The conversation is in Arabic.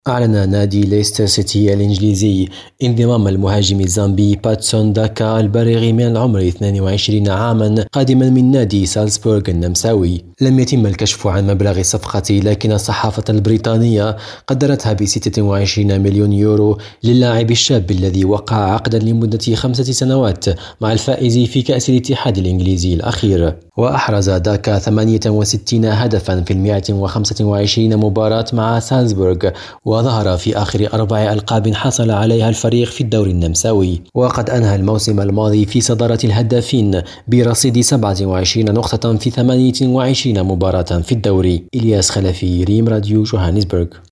أعلن نادي ليستر سيتي الإنجليزي انضمام المهاجم الزامبي باتسون داكا البالغ من العمر 22 عاما قادما من نادي سالزبورغ النمساوي. لم يتم الكشف عن مبلغ الصفقة، لكن الصحافة البريطانية قدرتها ب26 مليون يورو للاعب الشاب الذي وقع عقدا لمدة 5 سنوات مع الفائز في كأس الاتحاد الإنجليزي الأخير. وأحرز داكا 68 هدفا في 125 مباراة مع سالزبورغ، وظهر في آخر 4 ألقاب حصل عليها الفريق في الدوري النمساوي. وقد أنهى الموسم الماضي في صدارة الهدافين برصيد 27 نقطة في 28 مباراة في الدوري. إلياس خلفي، ريم راديو، جوهانسبرغ.